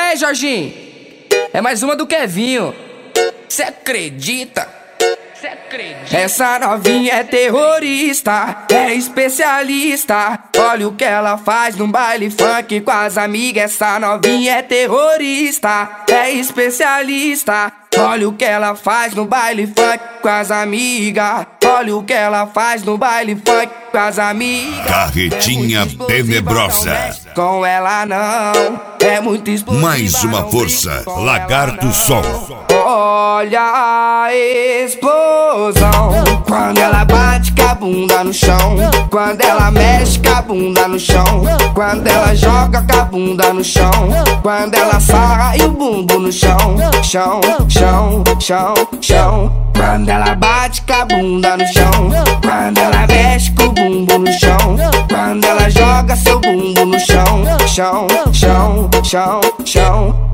aí, Jorginho? É mais uma do Kevinho. Cê acredita? Essa novinha é terrorista, é especialista. Olha o que ela faz no baile funk com as amigas. Essa novinha é terrorista, é especialista. Olha o que ela faz no baile funk com as amigas. Olha o que ela faz no baile funk com as amigas. Carretinha tenebrosa. Com ela não, é muito explosiva. Mais uma força, Lagarto Sol. Olha a explosão quando ela bate com a bunda no chão, quando ela mexe com a bunda no chão, quando ela joga com a bunda no chão, quando ela sarra e o bumbum no chão, chão, chão, chão, chão. Quando ela bate com a bunda no chão, quando ela mexe com o bumbum no chão, quando ela joga seu bumbum no chão, chão, chão, chão, chão.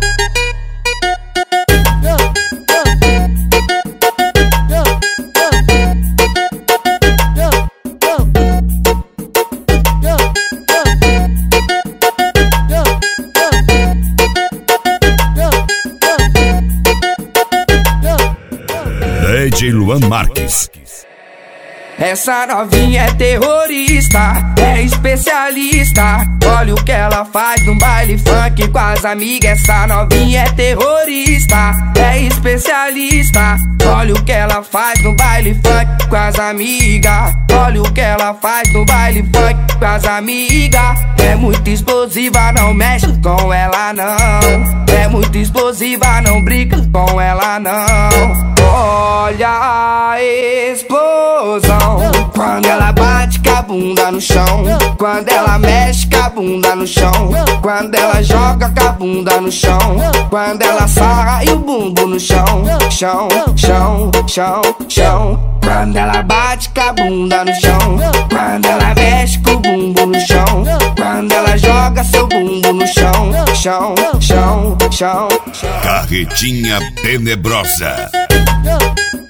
DJ Luan Marques. Essa novinha é terrorista, é especialista. Olha o que ela faz no baile funk com as amigas. Essa novinha é terrorista, é especialista. Olha o que ela faz no baile funk com as amigas. Olha o que ela faz no baile funk com as amigas. É muito explosiva, não mexe com ela não. É muito explosiva, não brinca com ela não. Olha a explosão quando ela bate com a bunda no chão, quando ela mexe com a bunda no chão, quando ela joga com a bunda no chão, quando ela sarra e o bumbum no chão, chão, chão, chão, chão. Quando ela bate com a bunda no chão, quando ela mexe com o bumbum no chão, quando ela joga seu bumbum no chão, chão, chão, chão, chão. Carretinha tenebrosa.